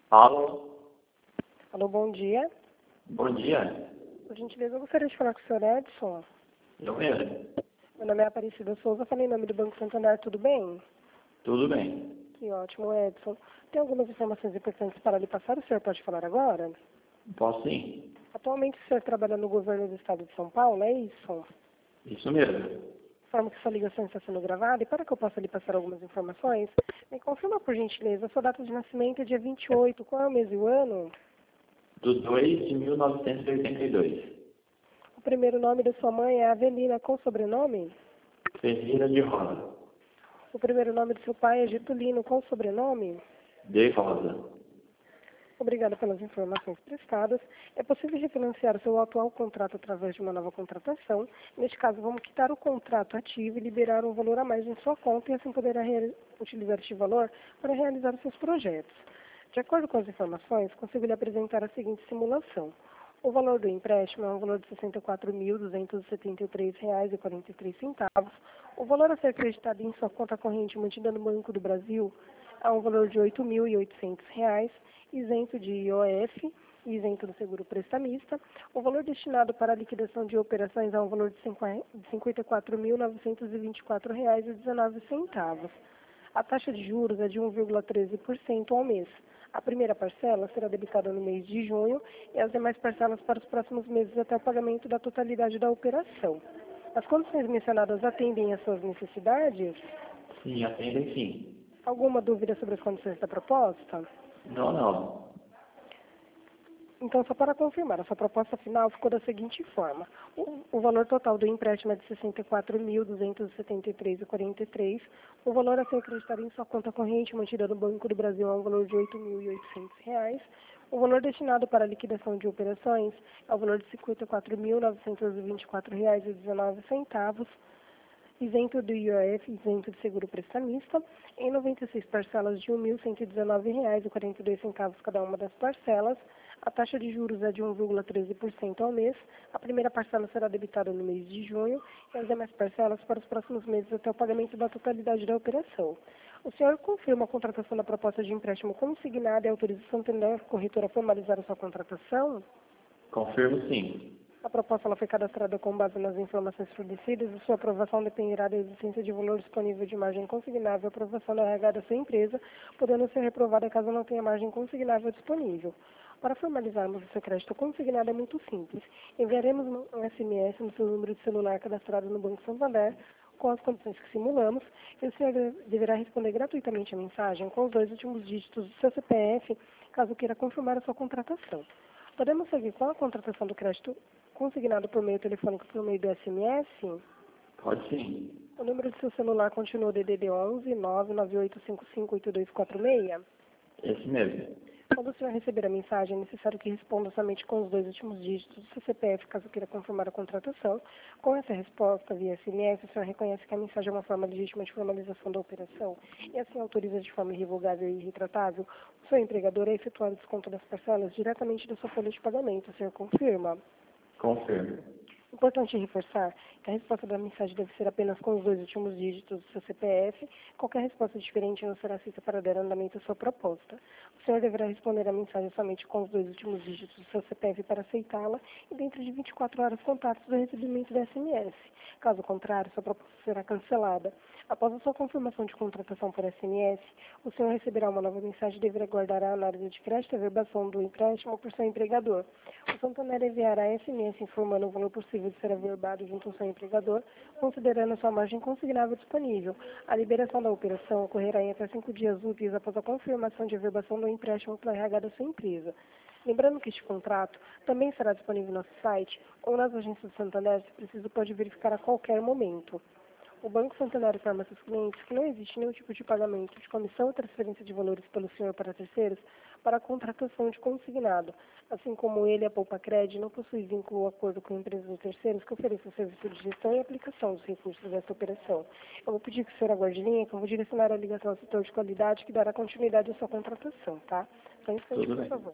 Alô, Alô, bom dia. bom dia. Por gentileza, eu gostaria de falar com o senhor Edson. Eu mesmo. Meu nome é Aparecida Souza, falei em nome do Banco Santander, tudo bem? Tudo bem. Que ótimo, Edson. Tem algumas informações importantes para lhe passar, o senhor pode falar agora? Posso sim? Atualmente o senhor trabalha no governo do estado de São Paulo, é isso? Isso mesmo. Informo que sua ligação está sendo gravada e para que eu possa lhe passar algumas informações, me confirma por gentileza, a sua data de nascimento é dia 28, qual é o mês e o ano? Do 2 de 1982. O primeiro nome da sua mãe é Avelina, com sobrenome? Ferreira de Rosa. O primeiro nome do seu pai é Getulino, com sobrenome? De Rosa. Obrigada pelas informações prestadas. É possível refinanciar o seu atual contrato através de uma nova contratação. Neste caso, vamos quitar o contrato ativo e liberar um valor a mais em sua conta e assim poderá utilizar este valor para realizar os seus projetos. De acordo com as informações, consigo lhe apresentar a seguinte simulação. O valor do empréstimo é um valor de R$ 64.273,43. O valor a ser acreditado em sua conta corrente mantida no Banco do Brasil é um valor de R$ 8.800, isento de IOF e isento do seguro prestamista. O valor destinado para a liquidação de operações é um valor de R$ 54.924,19. A taxa de juros é de 1,13% ao mês. A primeira parcela será debitada no mês de junho e as demais parcelas para os próximos meses até o pagamento da totalidade da operação. As condições mencionadas atendem às suas necessidades? Sim, atendem sim. Alguma dúvida sobre as condições da proposta? Não. Então, só para confirmar, a sua proposta final ficou da seguinte forma. O valor total do empréstimo é de R$ 64.273,43. O valor a ser acreditado em sua conta corrente mantida no Banco do Brasil é um valor de R$ 8.800. O valor destinado para a liquidação de operações é o valor de R$ 54.924,19. Isento do IOF, isento de seguro prestamista, em 96 parcelas de R$ 1.119,42 cada uma das parcelas. A taxa de juros é de 1,13% ao mês. A primeira parcela será debitada no mês de junho e as demais parcelas para os próximos meses até o pagamento da totalidade da operação. O senhor confirma a contratação da proposta de empréstimo consignada e autoriza o Santander Corretora a formalizar a sua contratação? Confirmo sim. A proposta ela foi cadastrada com base nas informações fornecidas e sua aprovação dependerá da existência de valor disponível de margem consignável e aprovação da RH da sua empresa, podendo ser reprovada caso não tenha margem consignável disponível. Para formalizarmos o seu crédito consignado é muito simples. Enviaremos um SMS no seu número de celular cadastrado no Banco Santander com as condições que simulamos e o senhor deverá responder gratuitamente a mensagem com os 2 últimos dígitos do seu CPF caso queira confirmar a sua contratação. Podemos seguir com a contratação do crédito consignado por meio telefônico por meio do SMS? Pode sim. O número do seu celular continua o DDD 11 998558246? Esse mesmo. Quando o senhor receber a mensagem, é necessário que responda somente com os 2 últimos dígitos do seu CPF, caso queira confirmar a contratação. Com essa resposta via SMS, o senhor reconhece que a mensagem é uma forma legítima de formalização da operação e assim autoriza de forma irrevogável e irretratável o seu empregador a efetuar o desconto das parcelas diretamente da sua folha de pagamento. O senhor confirma? Confirmo. Importante reforçar que a resposta da mensagem deve ser apenas com os 2 últimos dígitos do seu CPF. Qualquer resposta diferente não será aceita para dar andamento à sua proposta. O senhor deverá responder a mensagem somente com os 2 últimos dígitos do seu CPF para aceitá-la e dentro de 24 horas contatos do recebimento da SMS. Caso contrário, sua proposta será cancelada. Após a sua confirmação de contratação por SMS, o senhor receberá uma nova mensagem e deverá aguardar a análise de crédito e a verbação do empréstimo por seu empregador. O Santander enviará SMS informando o valor possível de ser averbado junto ao seu empregador, considerando a sua margem consignável disponível. A liberação da operação ocorrerá em até 5 dias úteis após a confirmação de averbação do empréstimo pela RH da sua empresa. Lembrando que este contrato também será disponível no nosso site ou nas agências do Santander, se preciso pode verificar a qualquer momento. O Banco Santander informa a seus clientes que não existe nenhum tipo de pagamento de comissão ou transferência de valores pelo senhor para terceiros para a contratação de consignado, assim como ele, a Poupa Cred, não possui vínculo ou acordo com empresas ou terceiros que ofereçam serviço de gestão e aplicação dos recursos desta operação. Eu vou pedir que o senhor aguarde em linha, que eu vou direcionar a ligação ao setor de qualidade que dará continuidade à sua contratação, tá? Só um instante, Tudo por bem. favor.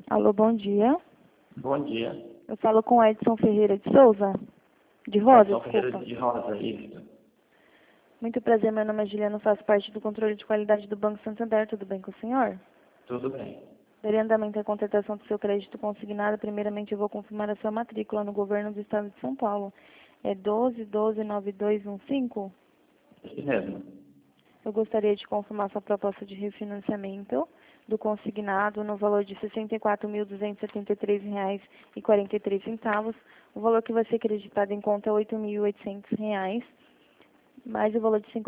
Alô, bom dia. Bom dia. Eu falo com Edson Ferreira de Souza. De Rosa, Edson Ferreira desculpa. de Rosa, isso. Muito prazer, meu nome é Juliana, faço parte do controle de qualidade do Banco Santander. Tudo bem com o senhor? Tudo bem. Daria andamento à contratação do seu crédito consignado. Primeiramente, eu vou confirmar a sua matrícula no governo do estado de São Paulo. É 129215? Esse mesmo. Eu gostaria de confirmar sua proposta de refinanciamento do consignado no valor de R$ 64.273,43. O valor que vai ser acreditado em conta é R$ 8.800, mais o valor de R$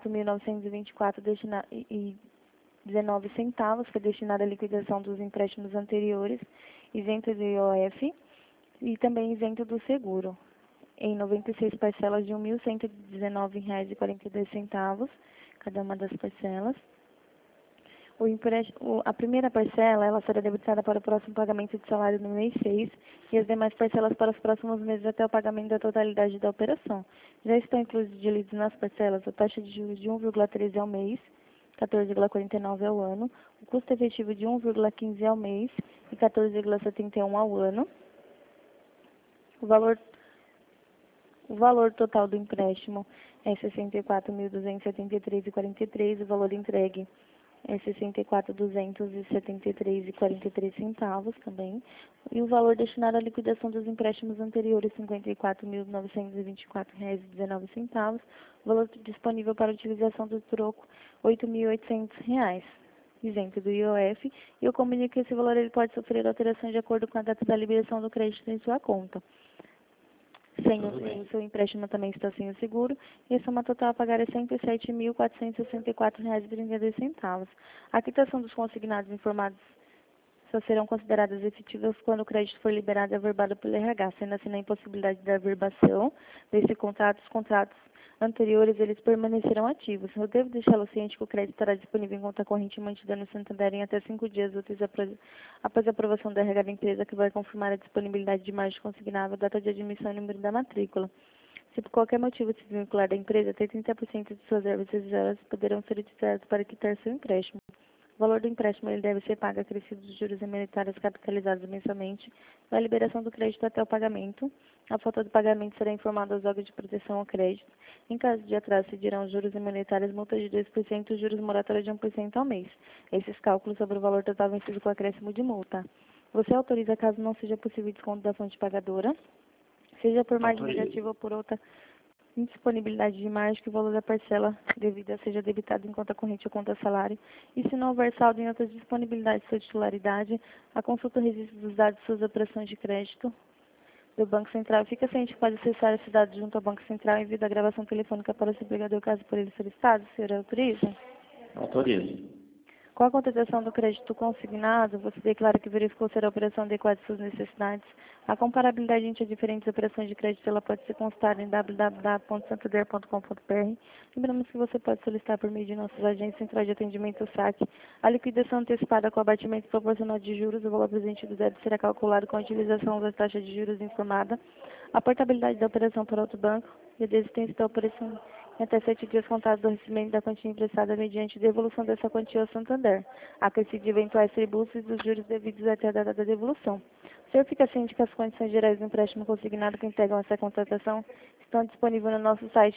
54.924,19, que é destinado à liquidação dos empréstimos anteriores, isento do IOF e também isento do seguro, em 96 parcelas de R$ 1.119,42, cada uma das parcelas. A primeira parcela ela será debitada para o próximo pagamento de salário no mês 6 e as demais parcelas para os próximos meses até o pagamento da totalidade da operação. Já estão incluídos nas parcelas a taxa de juros de 1,13 ao mês, 14,49 ao ano, o custo efetivo de 1,15 ao mês e 14,71 ao ano. O valor total do empréstimo é R$ 64.273,43, o valor entregue é R$ 64.273,43 também. E o valor destinado à liquidação dos empréstimos anteriores, R$ 54.924,19. O valor disponível para utilização do troco, R$ 8.800, isento do IOF. E eu comunico que esse valor ele pode sofrer alteração de acordo com a data da liberação do crédito em sua conta. O seu empréstimo também está sem o seguro, e a soma total a pagar é R$ 107.464,32. A quitação dos consignados informados só serão consideradas efetivas quando o crédito for liberado e averbado pelo RH, sendo assim na impossibilidade da averbação desse contrato, os contratos anteriores eles permanecerão ativos. Eu devo deixá-lo ciente que o crédito estará disponível em conta corrente mantida no Santander em até 5 dias úteis após a aprovação da RH da empresa, que vai confirmar a disponibilidade de margem consignável, data de admissão e número da matrícula. Se por qualquer motivo se desvincular da empresa, até 30% de suas reservas poderão ser utilizadas para quitar seu empréstimo. O valor do empréstimo ele deve ser pago acrescido dos juros monetários capitalizados mensalmente, da liberação do crédito até o pagamento. A falta do pagamento será informada aos órgãos de proteção ao crédito. Em caso de atraso, se dirão juros monetários, multa de 2% e juros moratórios de 1% ao mês. Esses cálculos sobre o valor total vencido com acréscimo de multa. Você autoriza, caso não seja possível desconto da fonte pagadora, seja por margem negativa ou por outra indisponibilidade de margem, que o valor da parcela devida seja debitado em conta corrente ou conta salário, e se não houver saldo em outras disponibilidades de sua titularidade, a consulta registro dos dados de suas operações de crédito do Banco Central. Fica ciente que pode acessar esses dados junto ao Banco Central em via a gravação telefônica para o seu empregador, caso por ele solicitado. O senhor autoriza? Autorizo. Com a contratação do crédito consignado, você declara que verificou ser a operação adequada às suas necessidades. A comparabilidade entre as diferentes operações de crédito ela pode ser consultada em www.santander.com.br. Lembramos que você pode solicitar por meio de nossos agentes centrais de atendimento SAC a liquidação antecipada com abatimento proporcional de juros. O valor presente do débito será calculado com a utilização da taxa de juros informada. A portabilidade da operação para outro banco e a desistência da operação em até 7 dias contados do recebimento da quantia emprestada mediante devolução dessa quantia ao Santander, acrescido de eventuais tributos e dos juros devidos até a data da devolução. O senhor fica ciente que as condições gerais do empréstimo consignado que integram essa contratação estão disponíveis no nosso site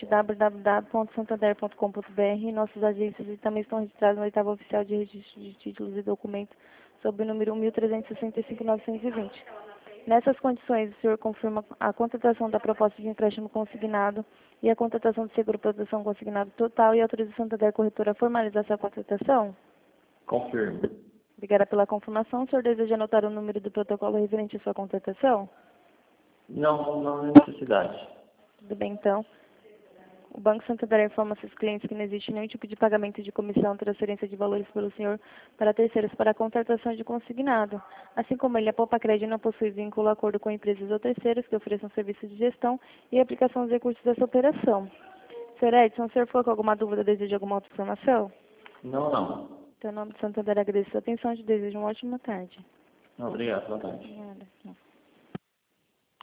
www.santander.com.br. Nossos agentes também estão registrados no oitavo oficial de registro de títulos e documentos sob o número 1.365.920. Nessas condições, o senhor confirma a contratação da proposta de empréstimo consignado e a contratação do seguro proteção consignado total e autoriza o Santander Corretora a formalizar essa contratação? Confirmo. Obrigada pela confirmação. O senhor deseja anotar o número do protocolo referente à sua contratação? Não há necessidade. Tudo bem, então. O Banco Santander informa seus clientes que não existe nenhum tipo de pagamento de comissão, transferência de valores pelo senhor para terceiros para a contratação de consignado. Assim como ele, a Poupa Crédito não possui vínculo, acordo com empresas ou terceiros que ofereçam serviços de gestão e aplicação dos recursos dessa operação. Sr. Edson, o senhor ficou com alguma dúvida, deseja alguma outra informação? Não. Então, em nome do Santander, agradeço a sua atenção e te desejo uma ótima tarde. Obrigado, boa tarde. Obrigada.